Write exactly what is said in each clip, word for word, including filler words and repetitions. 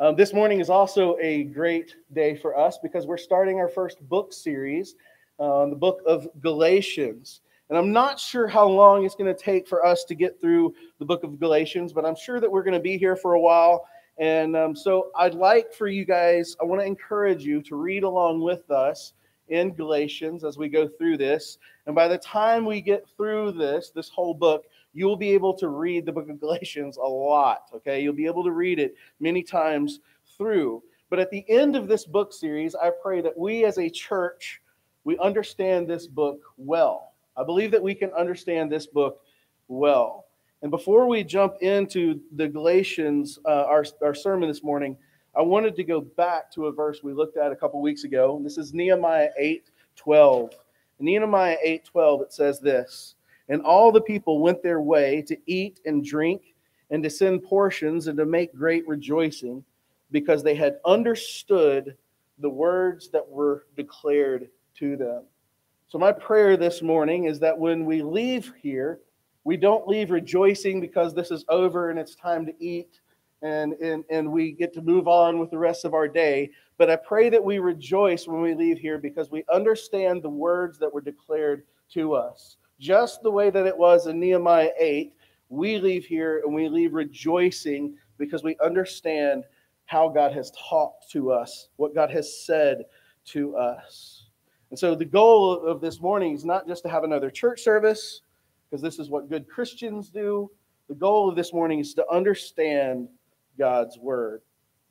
Um, this morning is also a great day for us because we're starting our first book series, uh, the book of Galatians. And I'm not sure how long it's going to take for us to get through the book of Galatians, but I'm sure that we're going to be here for a while. And um, so I'd like for you guys, I want to encourage you to read along with us in Galatians as we go through this. And by the time we get through this, this whole book, you'll be able to read the book of Galatians a lot, okay? You'll be able to read it many times through. But at the end of this book series, I pray that we as a church, we understand this book well. I believe that we can understand this book well. And before we jump into the Galatians, uh, our, our sermon this morning, I wanted to go back to a verse we looked at a couple weeks ago. This is Nehemiah eight twelve. In Nehemiah eight twelve, it says this: "And all the people went their way to eat and drink and to send portions and to make great rejoicing, because they had understood the words that were declared to them." So my prayer this morning is that when we leave here, we don't leave rejoicing because this is over and it's time to eat and, and, and we get to move on with the rest of our day. But I pray that we rejoice when we leave here because we understand the words that were declared to us. Just the way that it was in Nehemiah eight, we leave here and we leave rejoicing because we understand how God has talked to us, what God has said to us. And so the goal of this morning is not just to have another church service, because this is what good Christians do. The goal of this morning is to understand God's word.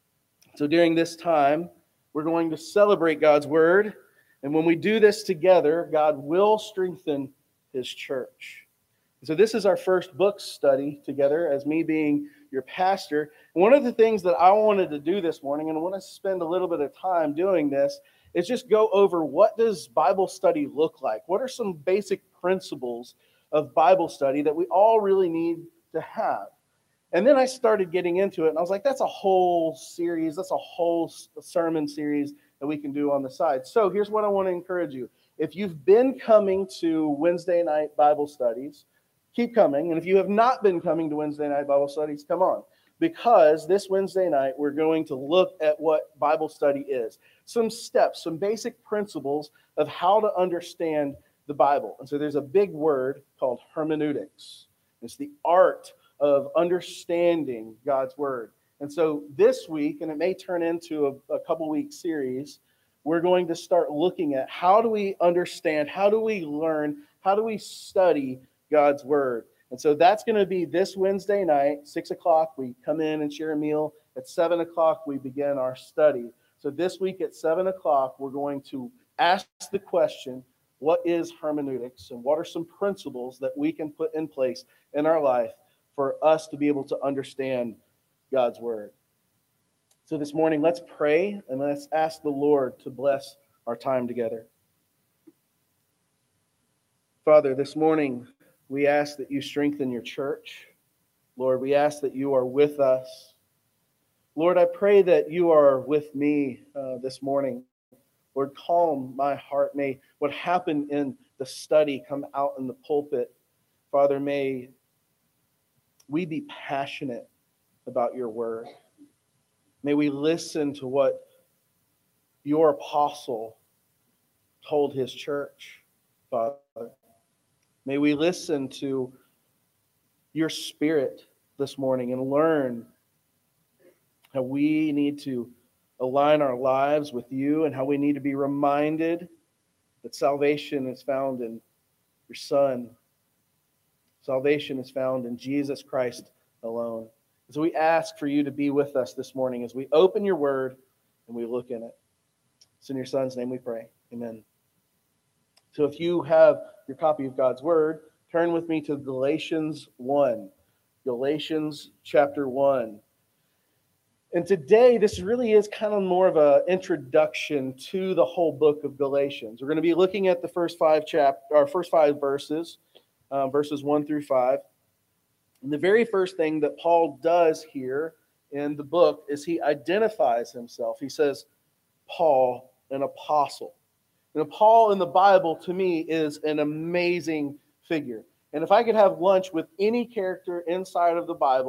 So during this time, we're going to celebrate God's word. And when we do this together, God will strengthen his church. And so this is our first book study together as me being your pastor. And one of the things that I wanted to do this morning, and I want to spend a little bit of time doing this, is just go over what does Bible study look like? What are some basic principles of Bible study that we all really need to have? And then I started getting into it, and I was like, that's a whole series, that's a whole sermon series that we can do on the side. So here's what I want to encourage you. If you've been coming to Wednesday night Bible studies, keep coming. And if you have not been coming to Wednesday night Bible studies, come on. Because this Wednesday night, we're going to look at what Bible study is. Some steps, some basic principles of how to understand the Bible. And so there's a big word called hermeneutics. It's the art of understanding God's word. And so this week, and it may turn into a, a couple week series, we're going to start looking at how do we understand, how do we learn, how do we study God's word. And so that's going to be this Wednesday night, six o'clock. We come in and share a meal. At seven o'clock, we begin our study. So this week at seven o'clock, we're going to ask the question, what is hermeneutics? And what are some principles that we can put in place in our life for us to be able to understand God's word? So this morning, let's pray and let's ask the Lord to bless our time together. Father, this morning, we ask that you strengthen your church. Lord, we ask that you are with us. Lord, I pray that you are with me uh, this morning. Lord, calm my heart. May what happened in the study come out in the pulpit. Father, may we be passionate about your word. May we listen to what your apostle told his church, Father. May we listen to your spirit this morning and learn how we need to align our lives with you and how we need to be reminded that salvation is found in your Son. Salvation is found in Jesus Christ alone. So we ask for you to be with us this morning as we open your word and we look in it. It's in your Son's name we pray. Amen. So if you have your copy of God's word, turn with me to Galatians one. Galatians chapter one. And today, this really is kind of more of an introduction to the whole book of Galatians. We're going to be looking at the first five chap, our first five verses, uh, verses one through five. And the very first thing that Paul does here in the book is he identifies himself. He says, Paul, an apostle. You know, Paul in the Bible, to me, is an amazing figure. And if I could have lunch with any character inside of the Bible,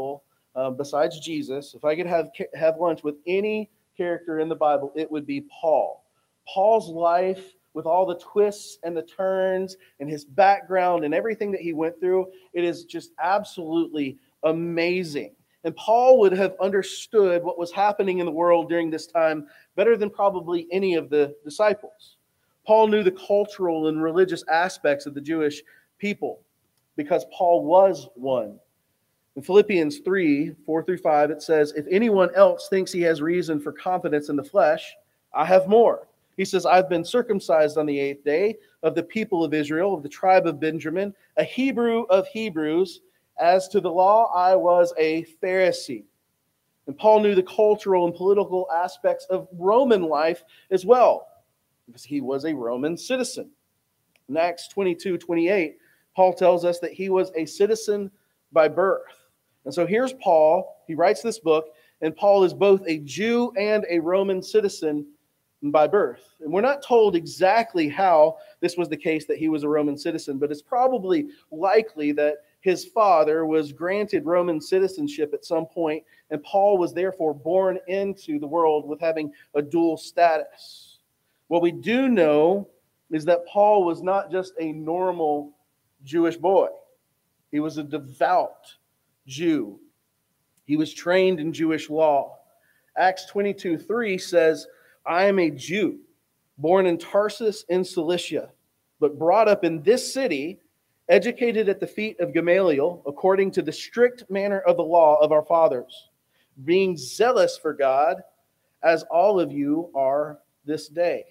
uh, besides Jesus, if I could have have lunch with any character in the Bible, it would be Paul. Paul's life, with all the twists and the turns and his background and everything that he went through, it is just absolutely amazing. And Paul would have understood what was happening in the world during this time better than probably any of the disciples. Paul knew the cultural and religious aspects of the Jewish people because Paul was one. In Philippians three, four through five, it says, if anyone else thinks he has reason for confidence in the flesh, I have more. He says, I've been circumcised on the eighth day of the people of Israel, of the tribe of Benjamin, a Hebrew of Hebrews. As to the law, I was a Pharisee. And Paul knew the cultural and political aspects of Roman life as well, because he was a Roman citizen. In Acts twenty-two, twenty-eight, Paul tells us that he was a citizen by birth. And so here's Paul. He writes this book, and Paul is both a Jew and a Roman citizen by birth. And we're not told exactly how this was the case that he was a Roman citizen, but it's probably likely that his father was granted Roman citizenship at some point, and Paul was therefore born into the world with having a dual status. What we do know is that Paul was not just a normal Jewish boy. He was a devout Jew. He was trained in Jewish law. Acts twenty-two, three says, I am a Jew, born in Tarsus in Cilicia, but brought up in this city, educated at the feet of Gamaliel, according to the strict manner of the law of our fathers, being zealous for God, as all of you are this day.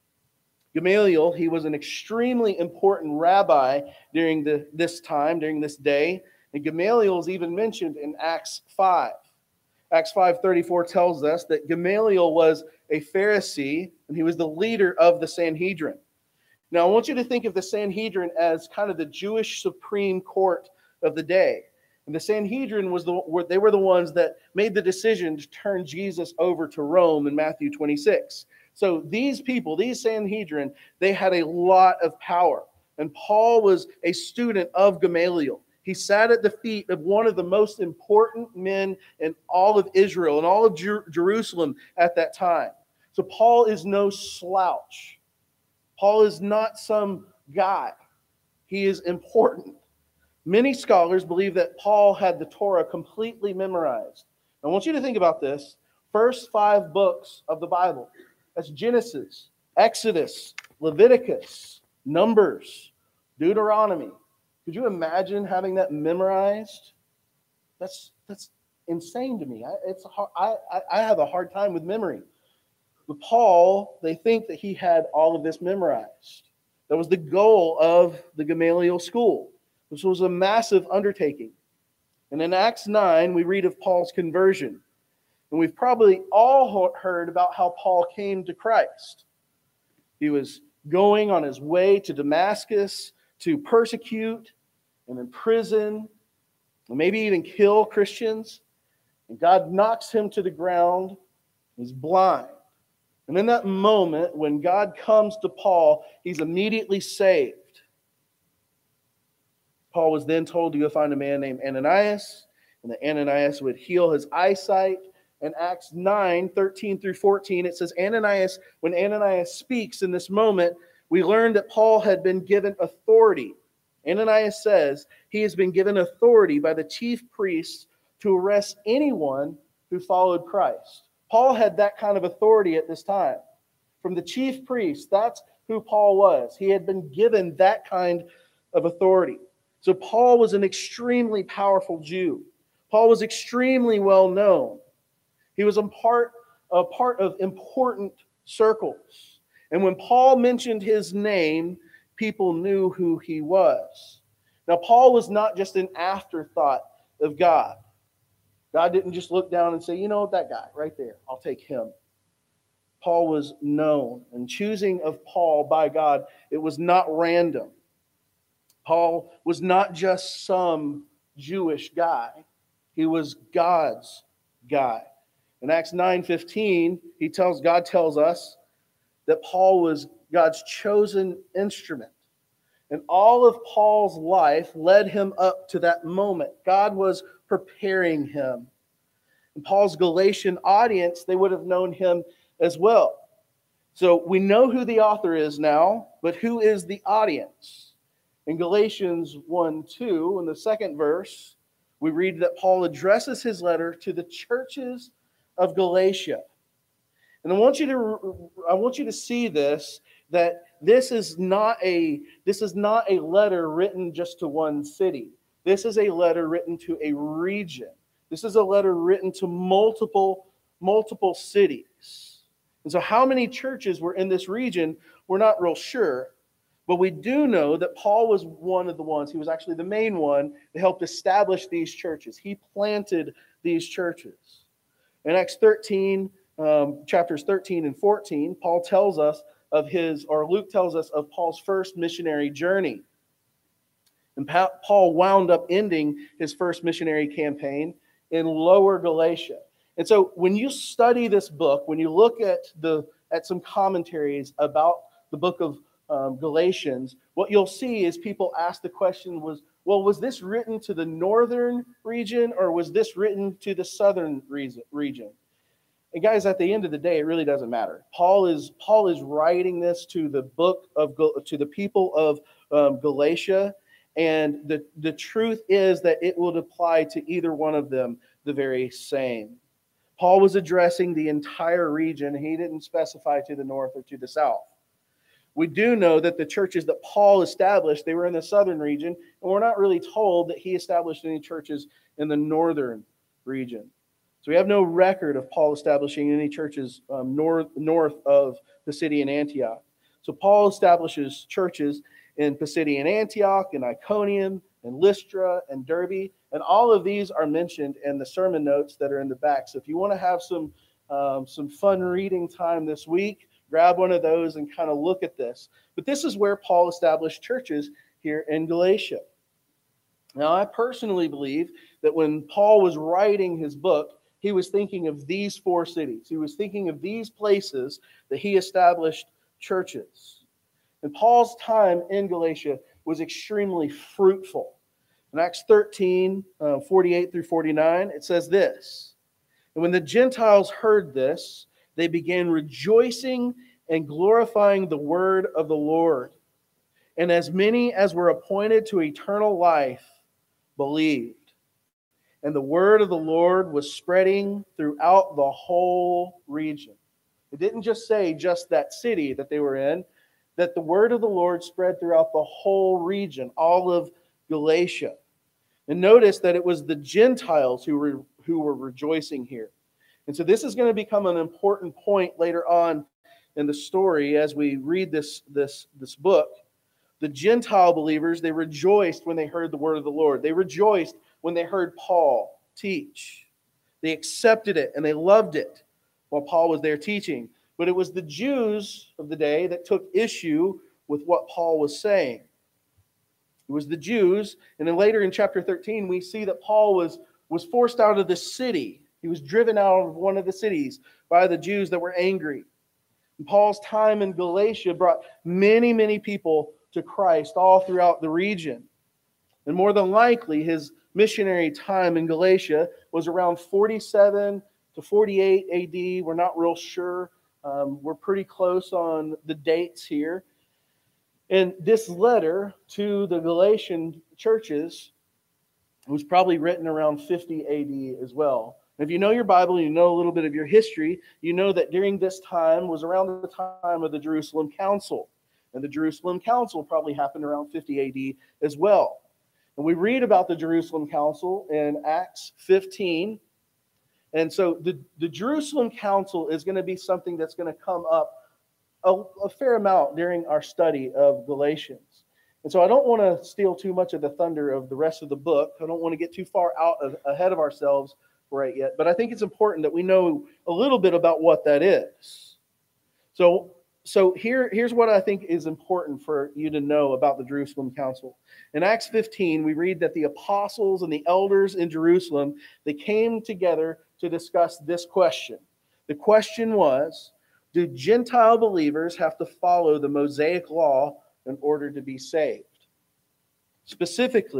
Gamaliel, he was an extremely important rabbi during the, this time, during this day, and Gamaliel is even mentioned in Acts five. Acts five thirty-four tells us that Gamaliel was a Pharisee, and he was the leader of the Sanhedrin. Now, I want you to think of the Sanhedrin as kind of the Jewish Supreme Court of the day. And the Sanhedrin was the they were the ones that made the decision to turn Jesus over to Rome in Matthew twenty-six. So these people, these Sanhedrin, they had a lot of power. And Paul was a student of Gamaliel. He sat at the feet of one of the most important men in all of Israel and all of Jer- Jerusalem at that time. So Paul is no slouch. Paul is not some guy. He is important. Many scholars believe that Paul had the Torah completely memorized. I want you to think about this. First five books of the Bible. That's Genesis, Exodus, Leviticus, Numbers, Deuteronomy. Could you imagine having that memorized? That's that's insane to me. I, it's hard, I, I have a hard time with memory. With Paul, they think that he had all of this memorized. That was the goal of the Gamaliel school. This was a massive undertaking. And in Acts nine, we read of Paul's conversion. And we've probably all heard about how Paul came to Christ. He was going on his way to Damascus to persecute and imprison, and maybe even kill Christians. And God knocks him to the ground. He's blind. And in that moment, when God comes to Paul, he's immediately saved. Paul was then told to go find a man named Ananias, and that Ananias would heal his eyesight. In Acts nine, thirteen through fourteen, it says, Ananias, when Ananias speaks in this moment, we learned that Paul had been given authority. Ananias says he has been given authority by the chief priests to arrest anyone who followed Christ. Paul had that kind of authority at this time. From the chief priest, that's who Paul was. He had been given that kind of authority. So Paul was an extremely powerful Jew. Paul was extremely well known. He was a part, a part of important circles. And when Paul mentioned his name, people knew who he was. Now, Paul was not just an afterthought of God. God didn't just look down and say, you know, that guy right there, I'll take him. Paul was known, and choosing of Paul by God, it was not random. Paul was not just some Jewish guy. He was God's guy. In Acts nine fifteen, he tells God tells us that Paul was God's chosen instrument. And all of Paul's life led him up to that moment. God was preparing him. And Paul's Galatian audience, they would have known him as well. So we know who the author is now, but who is the audience? In Galatians one two, in the second verse, we read that Paul addresses his letter to the churches of Galatia. And I want you to I want you to see this, that this is not a this is not a letter written just to one city. This is a letter written to a region. This is a letter written to multiple multiple cities. And so how many churches were in this region, we're not real sure. But we do know that Paul was one of the ones, he was actually the main one that helped establish these churches. He planted these churches. In Acts thirteen, um, chapters thirteen and fourteen, Paul tells us of his, or Luke tells us of Paul's first missionary journey. And pa- Paul wound up ending his first missionary campaign in Lower Galatia. And so when you study this book, when you look at the at some commentaries about the book of um, Galatians, what you'll see is people ask the question was, well, was this written to the northern region or was this written to the southern region? And guys, at the end of the day, it really doesn't matter. Paul is Paul is writing this to the book of to the people of um, Galatia, and the the truth is that it will apply to either one of them the very same. Paul was addressing the entire region. He didn't specify to the north or to the south. We do know that the churches that Paul established, they were in the southern region, and we're not really told that he established any churches in the northern region. So we have no record of Paul establishing any churches um, north, north of Pisidian Antioch. So Paul establishes churches in Pisidian Antioch, in Iconium, and Lystra, and Derbe. And all of these are mentioned in the sermon notes that are in the back. So if you want to have some, um, some fun reading time this week, grab one of those and kind of look at this. But this is where Paul established churches here in Galatia. Now, I personally believe that when Paul was writing his book, he was thinking of these four cities. He was thinking of these places that he established churches. And Paul's time in Galatia was extremely fruitful. In Acts thirteen, uh, forty-eight through forty-nine, it says this: "And when the Gentiles heard this, they began rejoicing and glorifying the word of the Lord. And as many as were appointed to eternal life believed. And the word of the Lord was spreading throughout the whole region." It didn't just say just that city that they were in, that the word of the Lord spread throughout the whole region, all of Galatia. And notice that it was the Gentiles who were, who were rejoicing here. And so this is going to become an important point later on in the story as we read this, this, this book. The Gentile believers, they rejoiced when they heard the word of the Lord. They rejoiced when they heard Paul teach. They accepted it and they loved it while Paul was there teaching. But it was the Jews of the day that took issue with what Paul was saying. It was the Jews, and then later in chapter thirteen, we see that Paul was, was forced out of the city. He was driven out of one of the cities by the Jews that were angry. And Paul's time in Galatia brought many, many people to Christ all throughout the region. And more than likely, his missionary time in Galatia was around forty-seven to forty-eight A D. We're not real sure. Um, we're pretty close on the dates here. And this letter to the Galatian churches was probably written around fifty A D as well. And if you know your Bible, you know a little bit of your history, you know that during this time was around the time of the Jerusalem Council. And the Jerusalem Council probably happened around fifty A D as well. And we read about the Jerusalem Council in Acts fifteen. And so the, the Jerusalem Council is going to be something that's going to come up a, a fair amount during our study of Galatians. And so I don't want to steal too much of the thunder of the rest of the book. I don't want to get too far out of, ahead of ourselves right yet. But I think it's important that we know a little bit about what that is. So, so here, here's what I think is important for you to know about the Jerusalem Council. In Acts fifteen, we read that the apostles and the elders in Jerusalem, they came together to discuss this question. The question was, do Gentile believers have to follow the Mosaic law in order to be saved? Specifically,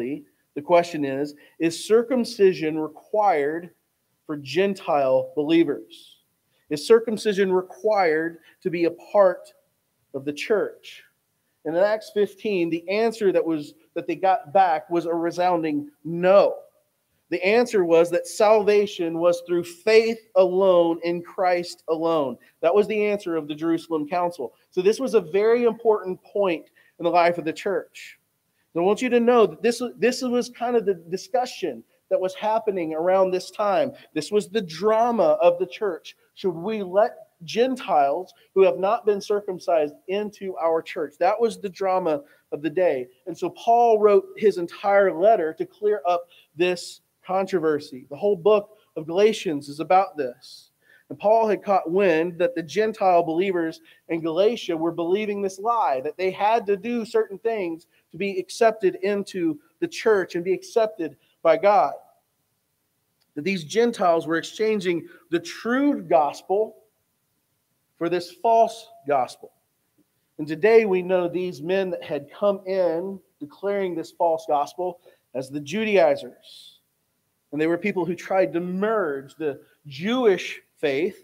The question is, is circumcision required for Gentile believers? Is circumcision required to be a part of the church? And in Acts fifteen, the answer that was that they got back was a resounding no. The answer was that salvation was through faith alone in Christ alone. That was the answer of the Jerusalem Council. So this was a very important point in the life of the church. And I want you to know that this, this was kind of the discussion that was happening around this time. This was the drama of the church. Should we let Gentiles who have not been circumcised into our church? That was the drama of the day. And so Paul wrote his entire letter to clear up this controversy. The whole book of Galatians is about this. And Paul had caught wind that the Gentile believers in Galatia were believing this lie, that they had to do certain things to be accepted into the church and be accepted by God. That these Gentiles were exchanging the true gospel for this false gospel. And today we know these men that had come in declaring this false gospel as the Judaizers. And they were people who tried to merge the Jewish faith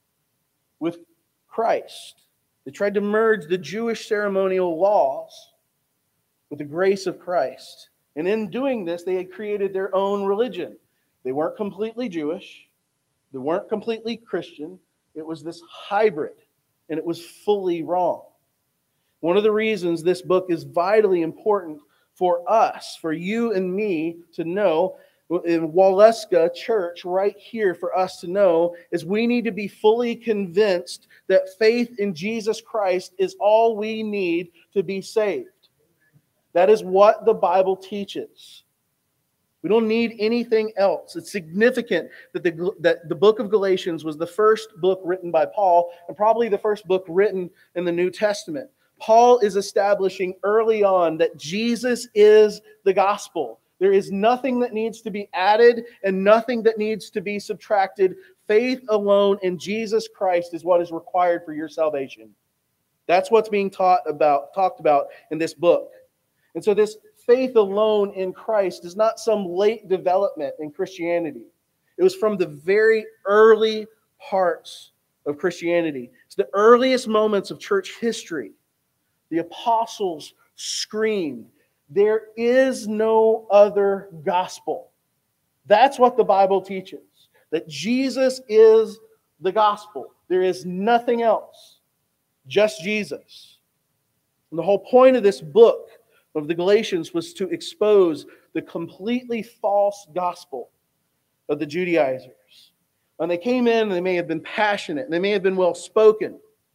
with Christ. They tried to merge the Jewish ceremonial laws with the grace of Christ. And in doing this, they had created their own religion. They weren't completely Jewish. They weren't completely Christian. It was this hybrid, and it was fully wrong. One of the reasons this book is vitally important for us, for you and me to know, in Waleska Church right here for us to know, is we need to be fully convinced that faith in Jesus Christ is all we need to be saved. That is what the Bible teaches. We don't need anything else. It's significant that the, that the book of Galatians was the first book written by Paul and probably the first book written in the New Testament. Paul is establishing early on that Jesus is the gospel. There is nothing that needs to be added and nothing that needs to be subtracted. Faith alone in Jesus Christ is what is required for your salvation. That's what's being taught about, talked about in this book. And so this faith alone in Christ is not some late development in Christianity. It was from the very early parts of Christianity. It's the earliest moments of church history. The apostles screamed, "There is no other gospel." That's what the Bible teaches, that Jesus is the gospel. There is nothing else, just Jesus. And the whole point of this book of the Galatians was to expose the completely false gospel of the Judaizers. And they came in and they may have been passionate, and they may have been well spoken,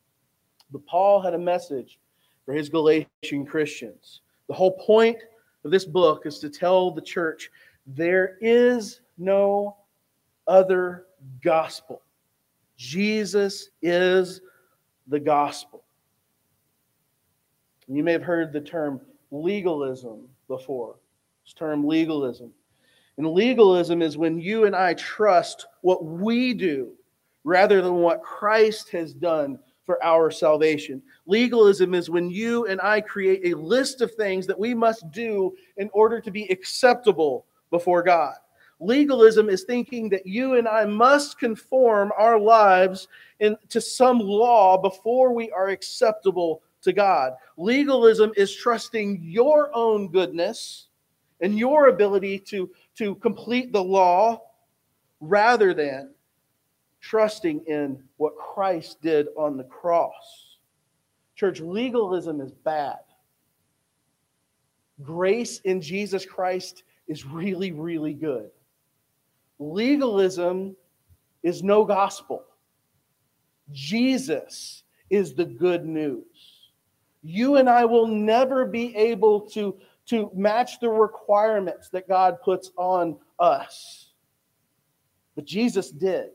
but Paul had a message for his Galatian Christians. The whole point of this book is to tell the church there is no other gospel. Jesus is the gospel. You may have heard the term legalism before. This term legalism. And legalism is when you and I trust what we do rather than what Christ has done for our salvation. Legalism is when you and I create a list of things that we must do in order to be acceptable before God. Legalism is thinking that you and I must conform our lives in, to some law before we are acceptable to God. Legalism is trusting your own goodness and your ability to, to complete the law rather than trusting in what Christ did on the cross. Church, legalism is bad. Grace in Jesus Christ is really, really good. Legalism is no gospel. Jesus is the good news. You and I will never be able to, to match the requirements that God puts on us. But Jesus did.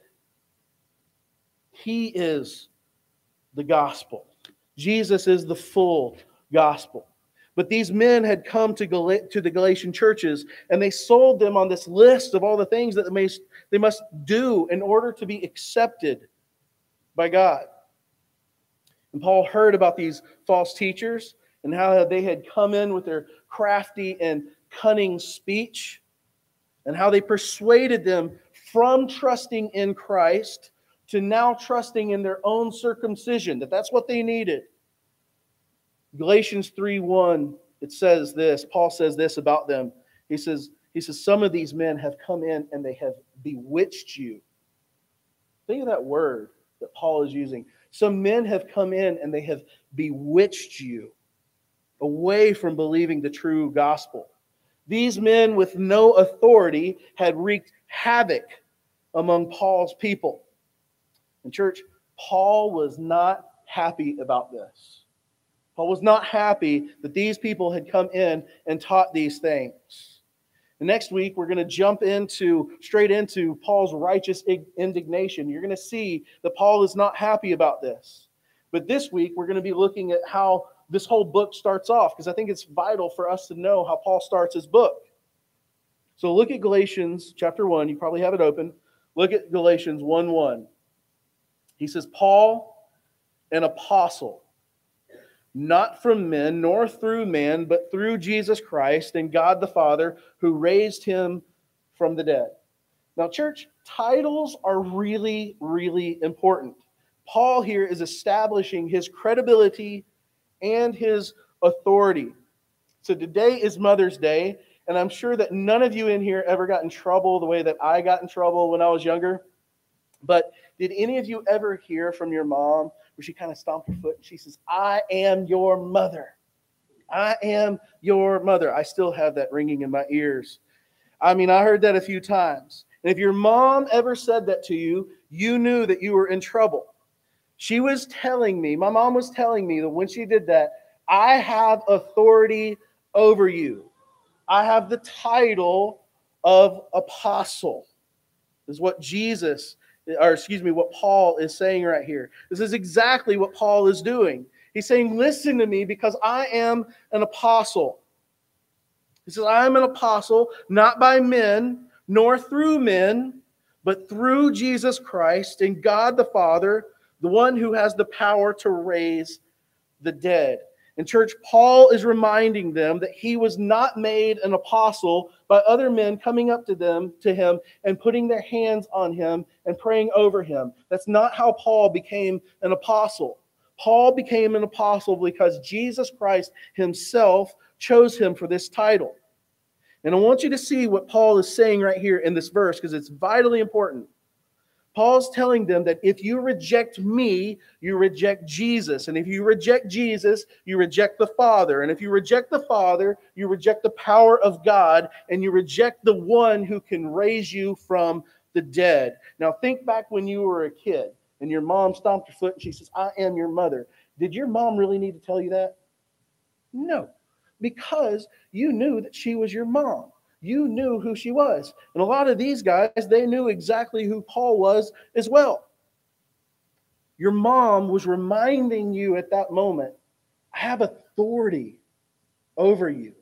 He is the gospel. Jesus is the full gospel. But these men had come to, Gal- to the Galatian churches, and they sold them on this list of all the things that they, may, they must do in order to be accepted by God. And Paul heard about these false teachers and how they had come in with their crafty and cunning speech, and how they persuaded them from trusting in Christ to now trusting in their own circumcision, that that's what they needed. Galatians three one, it says this, Paul says this about them. He says, he says, some of these men have come in and they have bewitched you. Think of that word that Paul is using. Some men have come in and they have bewitched you away from believing the true gospel. These men with no authority had wreaked havoc among Paul's people. And church, Paul was not happy about this. Paul was not happy that these people had come in and taught these things. And next week, we're going to jump into straight into Paul's righteous indignation. You're going to see that Paul is not happy about this. But this week, we're going to be looking at how this whole book starts off, because I think it's vital for us to know how Paul starts his book. So look at Galatians chapter one. You probably have it open. Look at Galatians one one. He says, Paul, an apostle, not from men, nor through man, but through Jesus Christ and God the Father, who raised him from the dead. Now, church, titles are really, really important. Paul here is establishing his credibility and his authority. So today is Mother's Day, and I'm sure that none of you in here ever got in trouble the way that I got in trouble when I was younger. But did any of you ever hear from your mom where she kind of stomped her foot and she says, I am your mother. I am your mother. I still have that ringing in my ears. I mean, I heard that a few times. And if your mom ever said that to you, you knew that you were in trouble. She was telling me, my mom was telling me that when she did that, I have authority over you. I have the title of apostle. This is what Jesus, or excuse me, what Paul is saying right here. This is exactly what Paul is doing. He's saying, listen to me because I am an apostle. He says, I am an apostle, not by men, nor through men, but through Jesus Christ and God the Father, the one who has the power to raise the dead. In church, Paul is reminding them that he was not made an apostle by other men coming up to them, to him, and putting their hands on him and praying over him. That's not how Paul became an apostle. Paul became an apostle because Jesus Christ himself chose him for this title. And I want you to see what Paul is saying right here in this verse because it's vitally important. Paul's telling them that if you reject me, you reject Jesus. And if you reject Jesus, you reject the Father. And if you reject the Father, you reject the power of God, and you reject the one who can raise you from the dead. Now think back when you were a kid and your mom stomped your foot and she says, I am your mother. Did your mom really need to tell you that? No, because you knew that she was your mom. You knew who she was. And a lot of these guys, they knew exactly who Paul was as well. Your mom was reminding you at that moment, I have authority over you.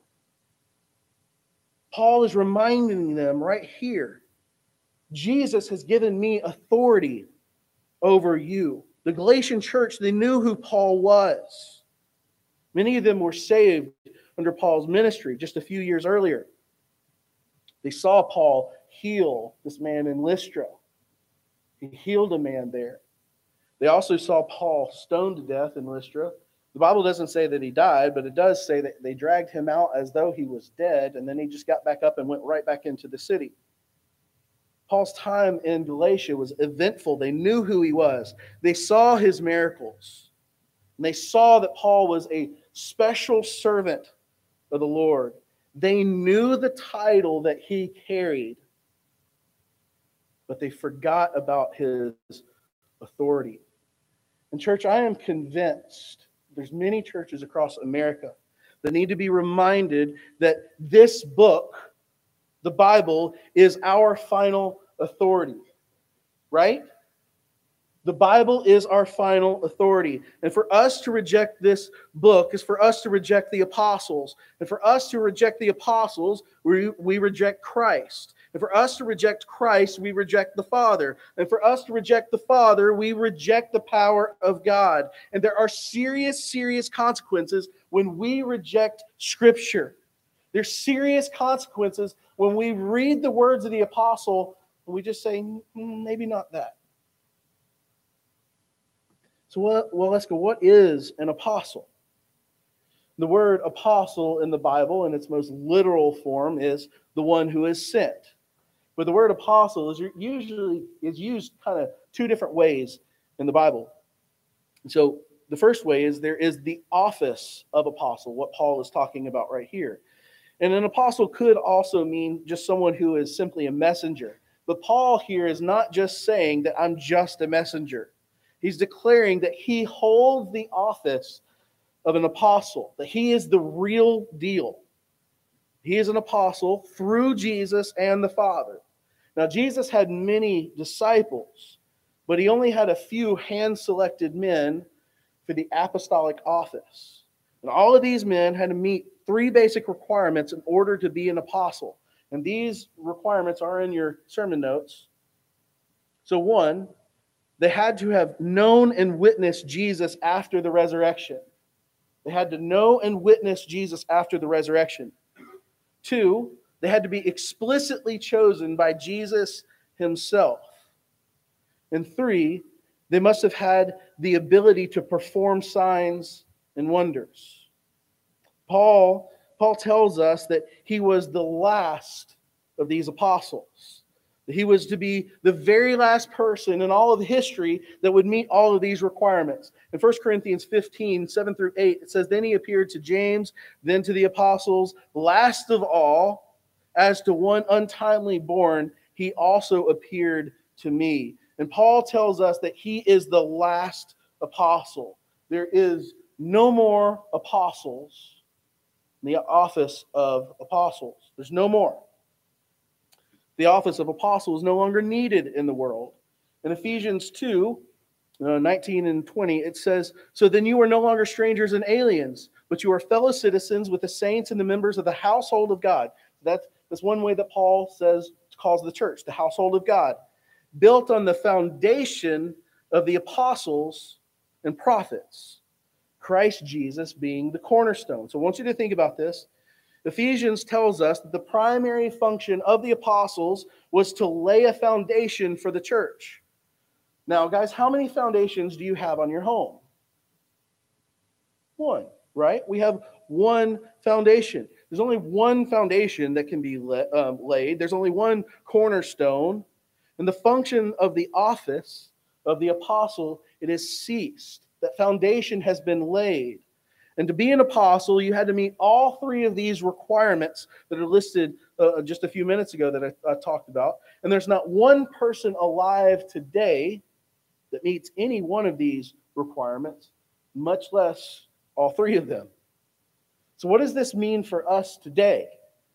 Paul is reminding them right here, Jesus has given me authority over you. The Galatian church, they knew who Paul was. Many of them were saved under Paul's ministry just a few years earlier. They saw Paul heal this man in Lystra. He healed a man there. They also saw Paul stoned to death in Lystra. The Bible doesn't say that he died, but it does say that they dragged him out as though he was dead, and then he just got back up and went right back into the city. Paul's time in Galatia was eventful. They knew who he was. They saw his miracles. And they saw that Paul was a special servant of the Lord. They knew the title that he carried, but they forgot about his authority. And church, I am convinced there's many churches across America that need to be reminded that this book, the Bible, is our final authority, right? The Bible is our final authority. And for us to reject this book is for us to reject the apostles. And for us to reject the apostles, we, we reject Christ. And for us to reject Christ, we reject the Father. And for us to reject the Father, we reject the power of God. And there are serious, serious consequences when we reject Scripture. There's serious consequences when we read the words of the apostle and we just say, mm, maybe not that. So, what, well, let's go. What is an apostle? The word apostle in the Bible, in its most literal form, is the one who is sent. But the word apostle is usually is used kind of two different ways in the Bible. And so the first way is there is the office of apostle, what Paul is talking about right here. And an apostle could also mean just someone who is simply a messenger. But Paul here is not just saying that I'm just a messenger. He's declaring that he holds the office of an apostle, that he is the real deal. He is an apostle through Jesus and the Father. Now, Jesus had many disciples, but he only had a few hand-selected men for the apostolic office. And all of these men had to meet three basic requirements in order to be an apostle. And these requirements are in your sermon notes. So one, they had to have known and witnessed Jesus after the resurrection. They had to know and witness Jesus after the resurrection. Two, they had to be explicitly chosen by Jesus himself. And three, they must have had the ability to perform signs and wonders. Paul, Paul tells us that he was the last of these apostles. He was to be the very last person in all of history that would meet all of these requirements. In First Corinthians fifteen, seven through eight, it says, "Then he appeared to James, then to the apostles. Last of all, as to one untimely born, he also appeared to me." And Paul tells us that he is the last apostle. There is no more apostles in the office of apostles. There's no more. The office of apostle is no longer needed in the world. In Ephesians two, uh, nineteen and twenty, it says, "So then you are no longer strangers and aliens, but you are fellow citizens with the saints and the members of the household of God." That's, that's one way that Paul says, calls the church, the household of God, built on the foundation of the apostles and prophets, Christ Jesus being the cornerstone. So I want you to think about this. Ephesians tells us that the primary function of the apostles was to lay a foundation for the church. Now, guys, how many foundations do you have on your home? One, right? We have one foundation. There's only one foundation that can be la- um, laid. There's only one cornerstone. And the function of the office of the apostle, it has ceased. That foundation has been laid. And to be an apostle, you had to meet all three of these requirements that are listed uh, just a few minutes ago that I, I talked about. And there's not one person alive today that meets any one of these requirements, much less all three of them. So what does this mean for us today?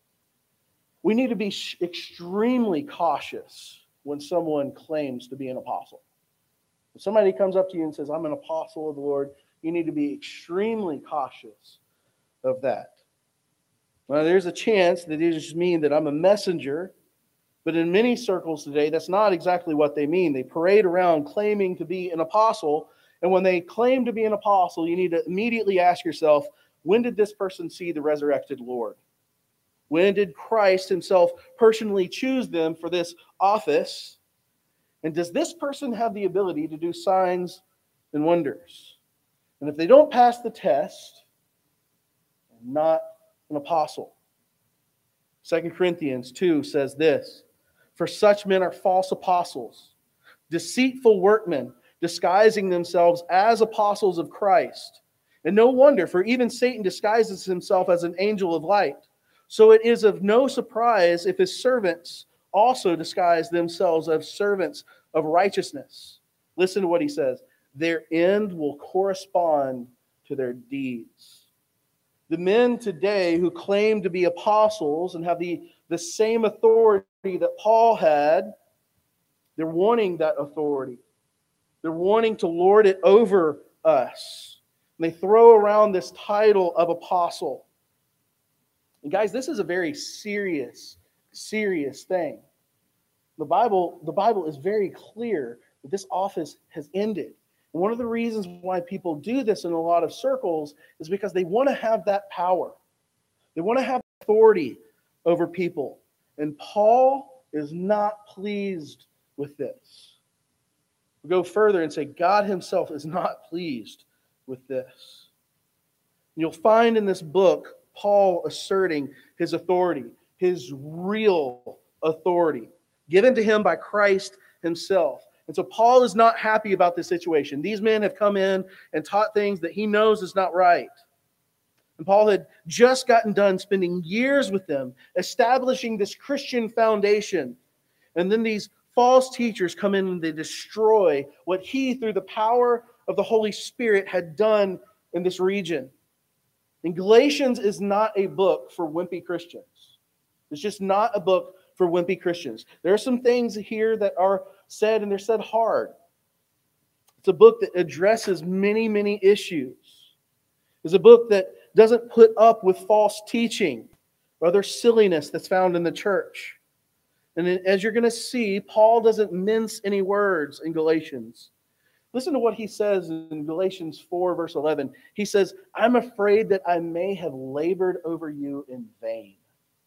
We need to be sh- extremely cautious when someone claims to be an apostle. If somebody comes up to you and says, "I'm an apostle of the Lord," you need to be extremely cautious of that. Now, there's a chance that it just means that I'm a messenger, but in many circles today, that's not exactly what they mean. They parade around claiming to be an apostle, and when they claim to be an apostle, you need to immediately ask yourself, when did this person see the resurrected Lord? When did Christ himself personally choose them for this office? And does this person have the ability to do signs and wonders? And if they don't pass the test, they're not an apostle. Second Corinthians two says this, "For such men are false apostles, deceitful workmen, disguising themselves as apostles of Christ. And no wonder, for even Satan disguises himself as an angel of light. So it is of no surprise if his servants also disguise themselves as servants of righteousness." Listen to what he says. "Their end will correspond to their deeds." The men today who claim to be apostles and have the, the same authority that Paul had, they're wanting that authority. They're wanting to lord it over us. And they throw around this title of apostle. And guys, this is a very serious, serious thing. The Bible, the Bible is very clear that this office has ended. And one of the reasons why people do this in a lot of circles is because they want to have that power. They want to have authority over people. And Paul is not pleased with this. We go further and say God himself is not pleased with this. You'll find in this book Paul asserting his authority, his real authority, given to him by Christ himself. And so Paul is not happy about this situation. These men have come in and taught things that he knows is not right. And Paul had just gotten done spending years with them, establishing this Christian foundation. And then these false teachers come in and they destroy what he, through the power of the Holy Spirit, had done in this region. And Galatians is not a book for wimpy Christians. It's just not a book for wimpy Christians. There are some things here that are said, and they're said hard. It's a book that addresses many, many issues. It's a book that doesn't put up with false teaching or other silliness that's found in the church. And as you're going to see, Paul doesn't mince any words in Galatians. Listen to what he says in Galatians four, verse eleven. He says, I'm afraid that I may have labored over you in vain.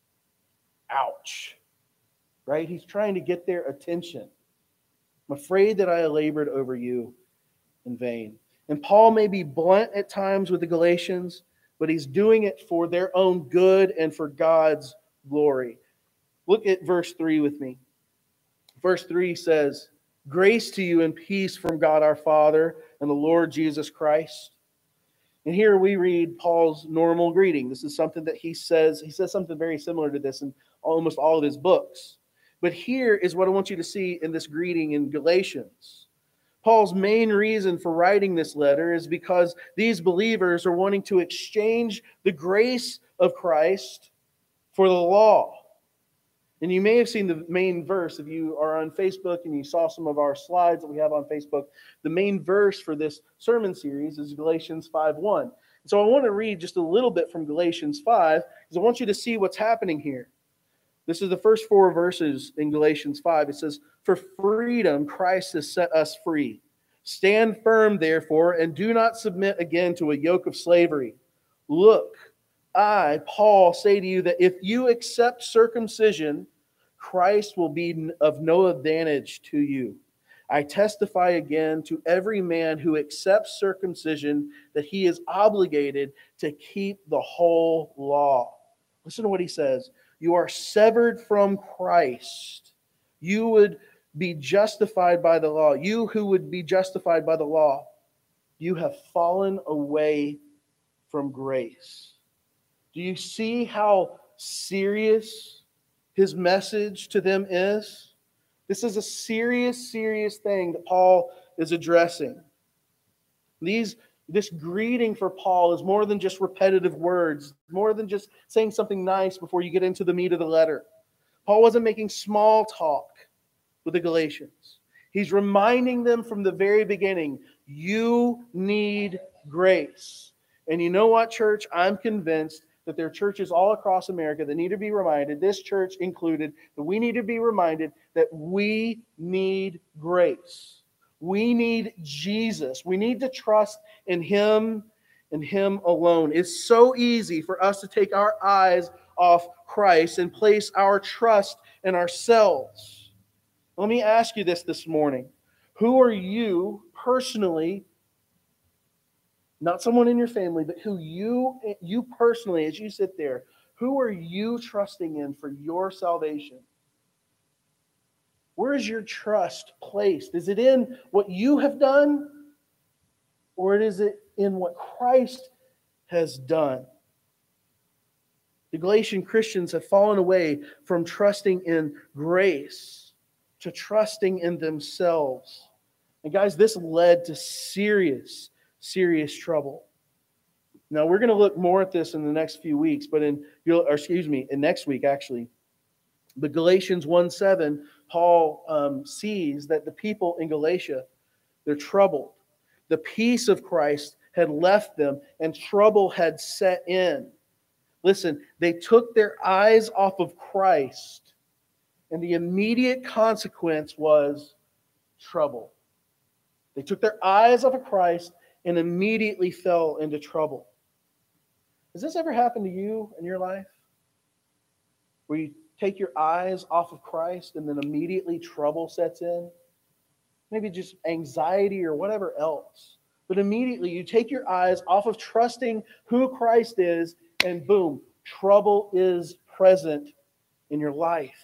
Ouch. Right? He's trying to get their attention. I'm afraid that I labored over you in vain. And Paul may be blunt at times with the Galatians, but he's doing it for their own good and for God's glory. Look at verse three with me. Verse three says, grace to you and peace from God our Father and the Lord Jesus Christ. And here we read Paul's normal greeting. This is something that he says. He says something very similar to this in almost all of his books. But here is what I want you to see in this greeting in Galatians. Paul's main reason for writing this letter is because these believers are wanting to exchange the grace of Christ for the law. And you may have seen the main verse if you are on Facebook and you saw some of our slides that we have on Facebook. The main verse for this sermon series is Galatians five one. So I want to read just a little bit from Galatians five because I want you to see what's happening here. This is the first four verses in Galatians five. It says, for freedom Christ has set us free. Stand firm, therefore, and do not submit again to a yoke of slavery. Look, I, Paul, say to you that if you accept circumcision, Christ will be of no advantage to you. I testify again to every man who accepts circumcision that he is obligated to keep the whole law. Listen to what he says. You are severed from Christ. You would be justified by the law. You who would be justified by the law, you have fallen away from grace. Do you see how serious his message to them is? This is a serious, serious thing that Paul is addressing. These, this greeting for Paul is more than just repetitive words, more than just saying something nice before you get into the meat of the letter. Paul wasn't making small talk with the Galatians. He's reminding them from the very beginning, you need grace. And you know what, church? I'm convinced that there are churches all across America that need to be reminded, this church included, that we need to be reminded that we need grace. We need Jesus. We need to trust in Him and Him alone. It's so easy for us to take our eyes off Christ and place our trust in ourselves. Let me ask you this this morning. Who are you personally, not someone in your family, but who you, you personally, as you sit there, who are you trusting in for your salvation? Where is your trust placed? Is it in what you have done? Or is it in what Christ has done? The Galatian Christians have fallen away from trusting in grace to trusting in themselves. And guys, this led to serious, serious trouble. Now, we're going to look more at this in the next few weeks, but in, or excuse me, in next week, actually. But Galatians one seven, Paul um, sees that the people in Galatia, they're troubled. The peace of Christ had left them and trouble had set in. Listen, they took their eyes off of Christ, and the immediate consequence was trouble. They took their eyes off of Christ and immediately fell into trouble. Has this ever happened to you in your life? where you take your eyes off of Christ and then immediately trouble sets in. Maybe just anxiety or whatever else. But immediately you take your eyes off of trusting who Christ is, and boom, trouble is present in your life.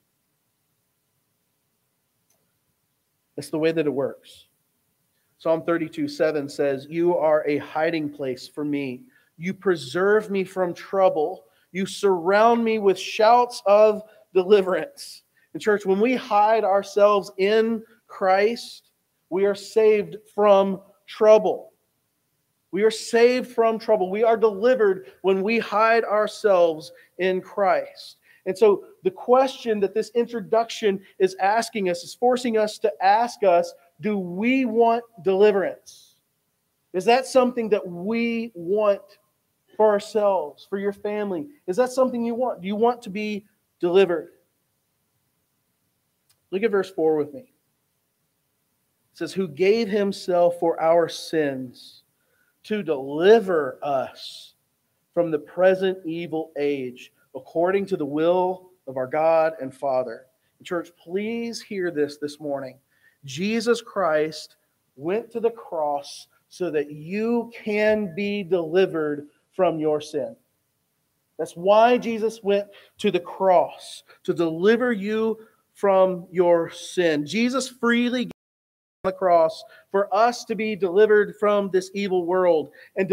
It's the way that it works. Psalm thirty-two seven says, "You are a hiding place for me. You preserve me from trouble. You surround me with shouts of deliverance." And church, when we hide ourselves in Christ, we are saved from trouble. We are saved from trouble. We are delivered when we hide ourselves in Christ. And so the question that this introduction is asking us, is forcing us to ask us, do we want deliverance? Is that something that we want for ourselves, for your family? Is that something you want? Do you want to be delivered? Look at verse four with me. It says, "Who gave himself for our sins to deliver us from the present evil age, according to the will of our God and Father." Church, please hear this this morning. Jesus Christ went to the cross so that you can be delivered from your sin. That's why Jesus went to the cross, to deliver you from your sin. Jesus freely gave on the cross for us to be delivered from this evil world. And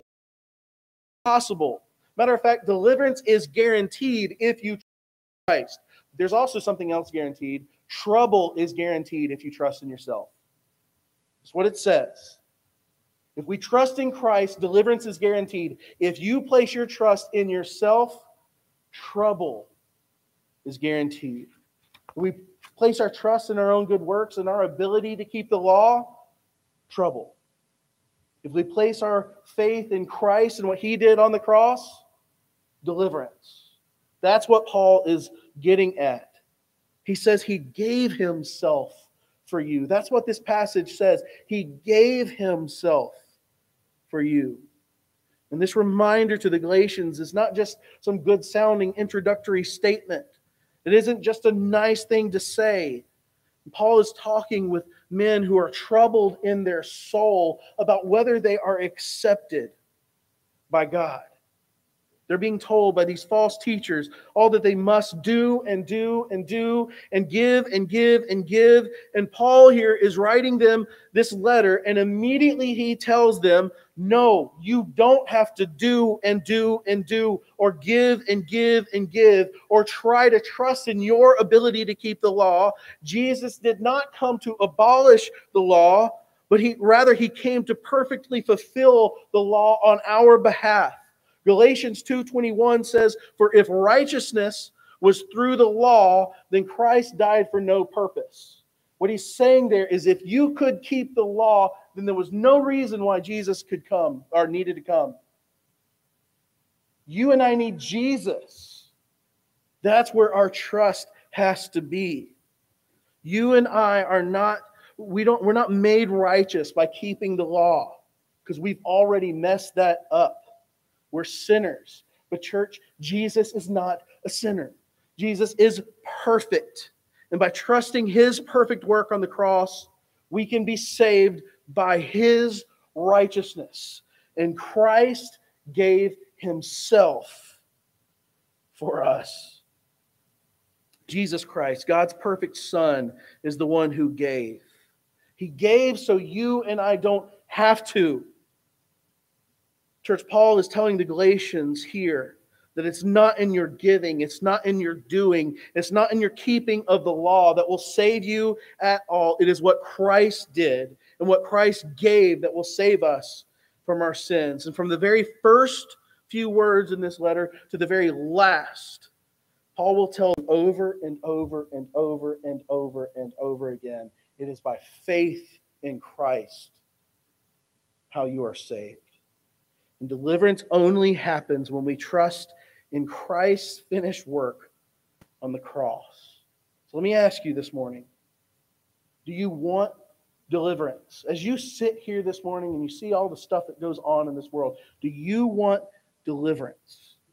possible. Matter of fact, deliverance is guaranteed if you trust Christ. There's also something else guaranteed. Trouble is guaranteed if you trust in yourself. That's what it says. If we trust in Christ, deliverance is guaranteed. If you place your trust in yourself, trouble is guaranteed. If we place our trust in our own good works and our ability to keep the law, trouble. If we place our faith in Christ and what He did on the cross, deliverance. That's what Paul is getting at. He says He gave Himself for you. That's what this passage says. He gave Himself for you. And this reminder to the Galatians is not just some good-sounding introductory statement. It isn't just a nice thing to say. Paul is talking with men who are troubled in their soul about whether they are accepted by God. They're being told by these false teachers all that they must do and do and do and give and give and give. And Paul here is writing them this letter, and immediately he tells them, no, you don't have to do and do and do or give and give and give or try to trust in your ability to keep the law. Jesus did not come to abolish the law, but he rather he came to perfectly fulfill the law on our behalf. Galatians two twenty-one says, "For if righteousness was through the law, then Christ died for no purpose." What he's saying there is if you could keep the law, then there was no reason why Jesus could come or needed to come. You and I need Jesus. That's where our trust has to be. You and I are not, we don't, we're not made righteous by keeping the law because we've already messed that up. We're sinners. But church, Jesus is not a sinner. Jesus is perfect. And by trusting His perfect work on the cross, we can be saved by His righteousness. And Christ gave Himself for us. Jesus Christ, God's perfect Son, is the one who gave. He gave so you and I don't have to. Church, Paul is telling the Galatians here that it's not in your giving, it's not in your doing, it's not in your keeping of the law that will save you at all. It is what Christ did and what Christ gave that will save us from our sins. And from the very first few words in this letter to the very last, Paul will tell them over and over and over and over and over again, it is by faith in Christ how you are saved. And deliverance only happens when we trust in Christ's finished work on the cross. So let me ask you this morning, do you want deliverance? As you sit here this morning and you see all the stuff that goes on in this world, do you want deliverance?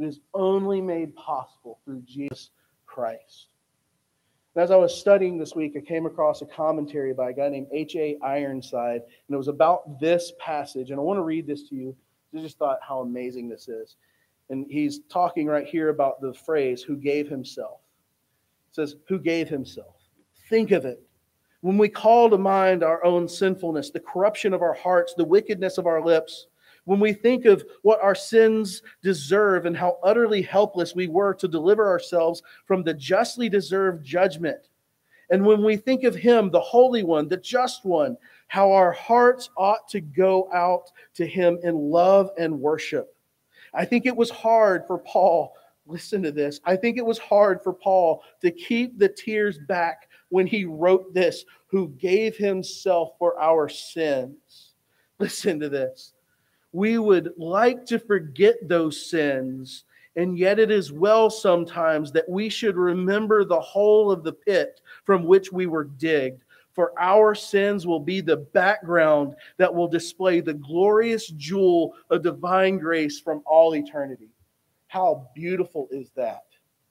It is only made possible through Jesus Christ. And as I was studying this week, I came across a commentary by a guy named H A Ironside, and it was about this passage. And I want to read this to you. I just thought how amazing this is. And he's talking right here about the phrase, who gave himself. It says, who gave himself. Think of it. When we call to mind our own sinfulness, the corruption of our hearts, the wickedness of our lips, when we think of what our sins deserve and how utterly helpless we were to deliver ourselves from the justly deserved judgment, and when we think of Him, the Holy One, the Just One, how our hearts ought to go out to Him in love and worship. I think it was hard for Paul, listen to this, I think it was hard for Paul to keep the tears back when he wrote this, who gave himself for our sins. Listen to this. We would like to forget those sins, and yet it is well sometimes that we should remember the whole of the pit from which we were digged. For our sins will be the background that will display the glorious jewel of divine grace from all eternity. How beautiful is that?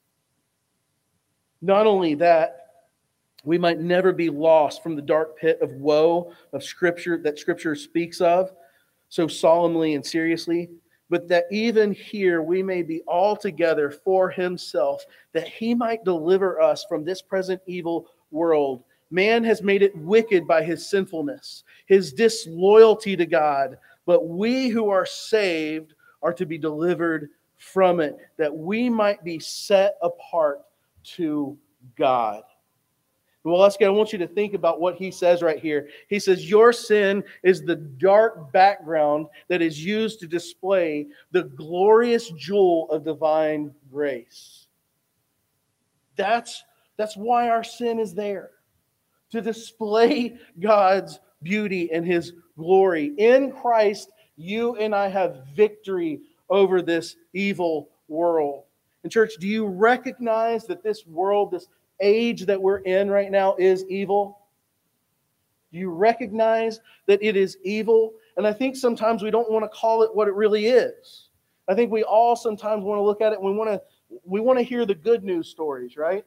Not only that, we might never be lost from the dark pit of woe of Scripture that Scripture speaks of so solemnly and seriously, but that even here we may be all together for Himself, that He might deliver us from this present evil world. Man has made it wicked by his sinfulness, his disloyalty to God, but we who are saved are to be delivered from it, that we might be set apart to God. Well, let's get, I want you to think about what he says right here. He says, your sin is the dark background that is used to display the glorious jewel of divine grace. That's, that's why our sin is there. To display God's beauty and His glory. In Christ, you and I have victory over this evil world. And church, do you recognize that this world, this age that we're in right now is evil? Do you recognize that it is evil? And I think sometimes we don't want to call it what it really is. I think we all sometimes want to look at it and we want to we want to hear the good news stories, right?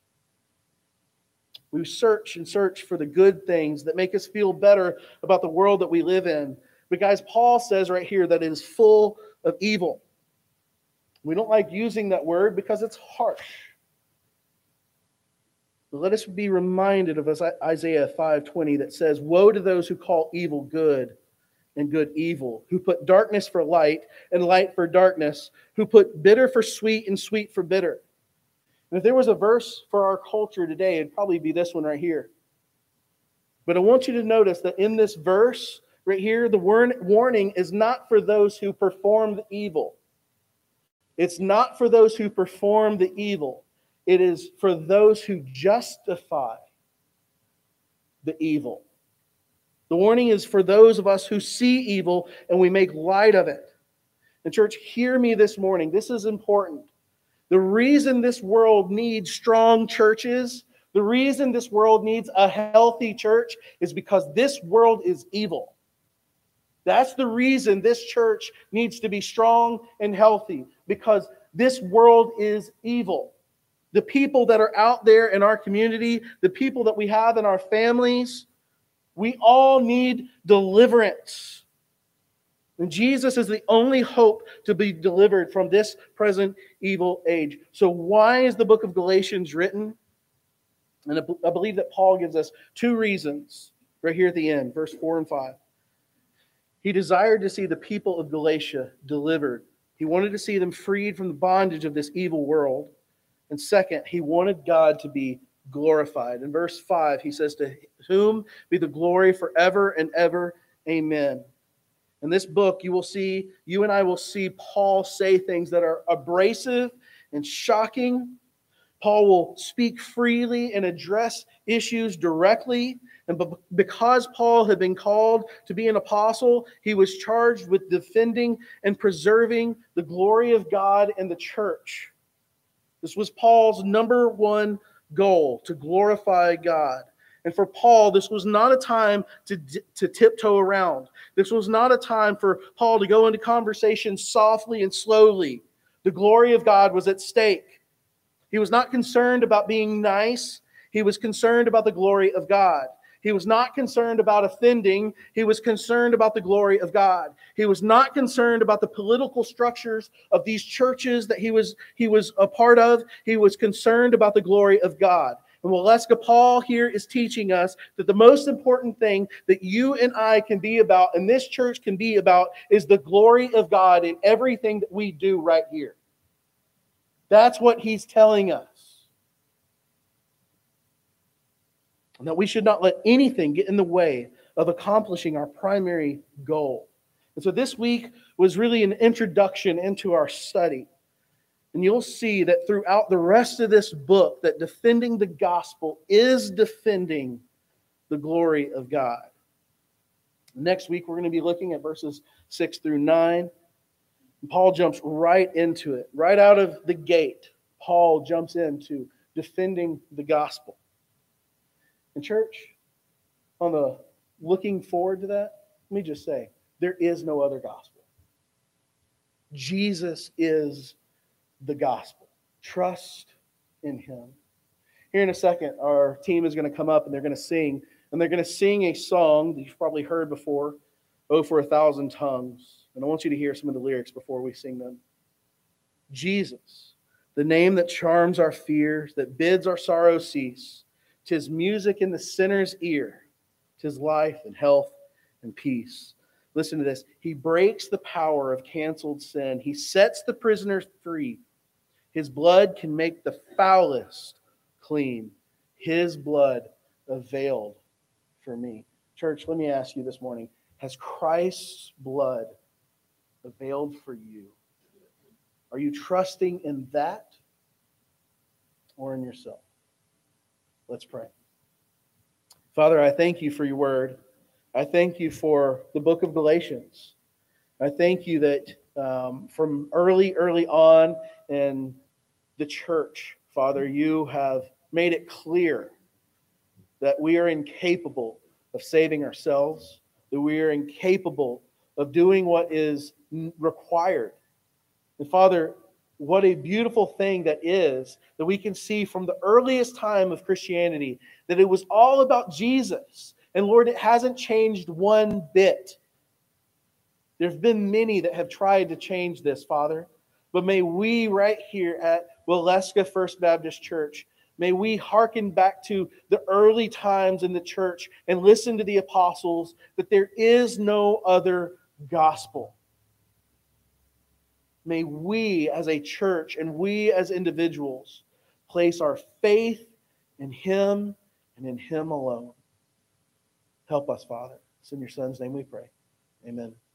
We search and search for the good things that make us feel better about the world that we live in. But guys, Paul says right here that it is full of evil. We don't like using that word because it's harsh. But let us be reminded of Isaiah five twenty that says, woe to those who call evil good and good evil, who put darkness for light and light for darkness, who put bitter for sweet and sweet for bitter. And if there was a verse for our culture today, it'd probably be this one right here. But I want you to notice that in this verse right here, the warning is not for those who perform the evil. It's not for those who perform the evil. It is for those who justify the evil. The warning is for those of us who see evil and we make light of it. And church, hear me this morning. This is important. The reason this world needs strong churches, the reason this world needs a healthy church is because this world is evil. That's the reason this church needs to be strong and healthy, because this world is evil. The people that are out there in our community, the people that we have in our families, we all need deliverance. And Jesus is the only hope to be delivered from this present evil age. So why is the book of Galatians written? And I believe that Paul gives us two reasons right here at the end, verse four and five. He desired to see the people of Galatia delivered. He wanted to see them freed from the bondage of this evil world. And second, he wanted God to be glorified. In verse five, he says, to whom be the glory forever and ever. Amen. In this book, you will see, you and I will see Paul say things that are abrasive and shocking. Paul will speak freely and address issues directly. And because Paul had been called to be an apostle, he was charged with defending and preserving the glory of God and the church. This was Paul's number one goal, to glorify God. And for Paul, this was not a time to, to tiptoe around. This was not a time for Paul to go into conversation softly and slowly. The glory of God was at stake. He was not concerned about being nice. He was concerned about the glory of God. He was not concerned about offending. He was concerned about the glory of God. He was not concerned about the political structures of these churches that he was, he was a part of. He was concerned about the glory of God. And Waleska, Paul here is teaching us that the most important thing that you and I can be about, and this church can be about, is the glory of God in everything that we do right here. That's what he's telling us. And that we should not let anything get in the way of accomplishing our primary goal. And so this week was really an introduction into our study. And you'll see that throughout the rest of this book, that defending the gospel is defending the glory of God. Next week, we're going to be looking at verses six through nine. And Paul jumps right into it. Right out of the gate, Paul jumps into defending the gospel. And church, on the looking forward to that, let me just say, there is no other gospel. Jesus is the gospel. Trust in him. Here in a second, our team is going to come up and they're going to sing. And they're going to sing a song that you've probably heard before, Oh, for a Thousand Tongues. And I want you to hear some of the lyrics before we sing them. Jesus, the name that charms our fears, that bids our sorrow cease. 'Tis music in the sinner's ear. 'Tis life and health and peace. Listen to this. He breaks the power of canceled sin. He sets the prisoners free. His blood can make the foulest clean. His blood availed for me. Church, let me ask you this morning. Has Christ's blood availed for you? Are you trusting in that or in yourself? Let's pray. Father, I thank you for your word. I thank you for the book of Galatians. I thank you that um, from early, early on in the church, Father, you have made it clear that we are incapable of saving ourselves, that we are incapable of doing what is required. And Father, what a beautiful thing that is, that we can see from the earliest time of Christianity, that it was all about Jesus. And Lord, it hasn't changed one bit. There have been many that have tried to change this, Father. But may we right here at Waleska First Baptist Church, may we hearken back to the early times in the church and listen to the apostles that there is no other gospel. May we as a church and we as individuals place our faith in him and in him alone. Help us, Father. It's in your Son's name we pray. Amen.